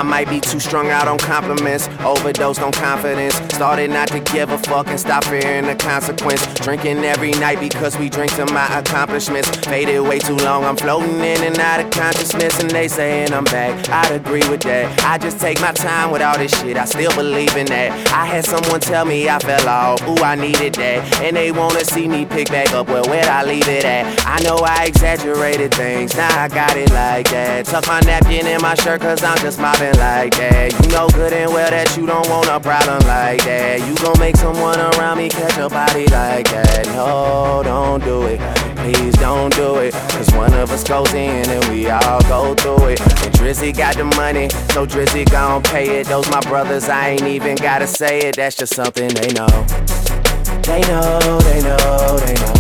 I might be too strung out on compliments, overdosed on confidence. Started not to give a fuck and stop fearing the consequence. Drinking every night because we drink to my accomplishments. Faded way too long, I'm floating in and out of consciousness. And they saying I'm back, I'd agree with that. I just take my time with all this shit, I still believe in that. I had someone tell me I fell off, ooh, I needed that. And they wanna see me pick back up, well, where'd I leave it at? I know I exaggerated things, now I got it like that. Tuck my napkin in my shirt cause I'm just mobbing like that. You know good and well that you don't want a problem like that. You gon' make someone around me catch a body like that. No, don't do it, please don't do it. Cause one of us goes in and we all go through it. And Drizzy got the money, so Drizzy gon' pay it. Those my brothers, I ain't even gotta say it. That's just something they know. They know, they know, they know.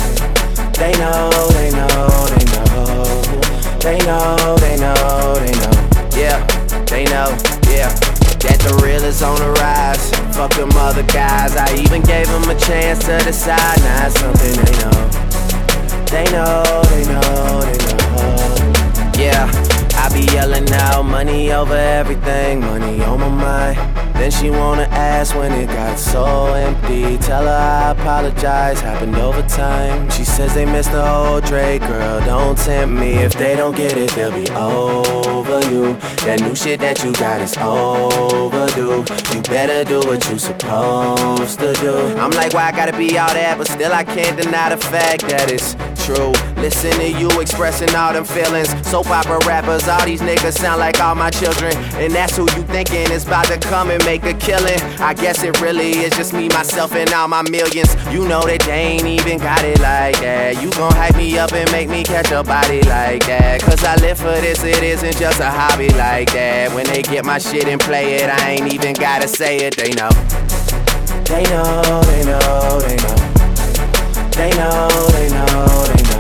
They know, they know, they know. They know, they know, they know. Yeah, they know, yeah. That the real is on the rise. Fuck them other guys, I even gave them a chance to decide. Now it's something they know. They know, they know, they know. Yeah, I be yelling out money over everything, money on my mind. Then she wanna ask when it got so empty. Tell her I apologize, happened over time. She says they miss the old Drake, girl, don't tempt me. If they don't get it, they'll be over you. That new shit that you got is overdue. You better do what you supposed to do. I'm like, why I gotta be all that, but still I can't deny the fact that it's true. Listen to you expressing all them feelings. Soap opera rappers, all these niggas sound like all my children. And that's who you thinking is about to come and make a killing. I guess it really is just me, myself, and all my millions. You know that they ain't even got it like that. You gon' hype me up and make me catch a body like that. Cause I live for this, it isn't just a hobby like that. When they get my shit and play it, I ain't even gotta say it, they know. They know, they know, they know. They know, they know, they know.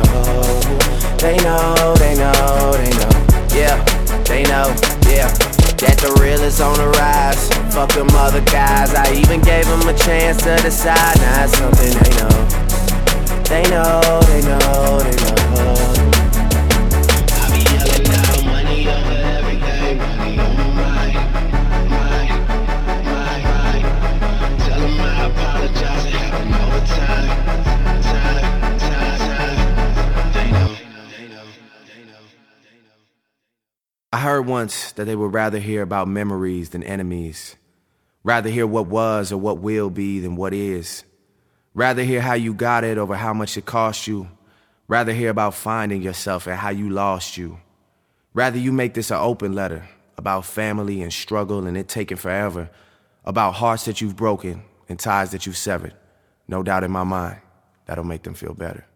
They know, they know, they know. Yeah, they know, yeah. That the real is on the rise. Fuck them other guys, I even gave them a chance to decide. Now it's something they know. They know, they know, they know. I be yelling out money over everything, money on my mind. Tell them I apologize, it happened over time. I heard once that they would rather hear about memories than enemies. Rather hear what was or what will be than what is. Rather hear how you got it over how much it cost you. Rather hear about finding yourself and how you lost you. Rather you make this an open letter about family and struggle and it taking forever. About hearts that you've broken and ties that you've severed. No doubt in my mind, that'll make them feel better.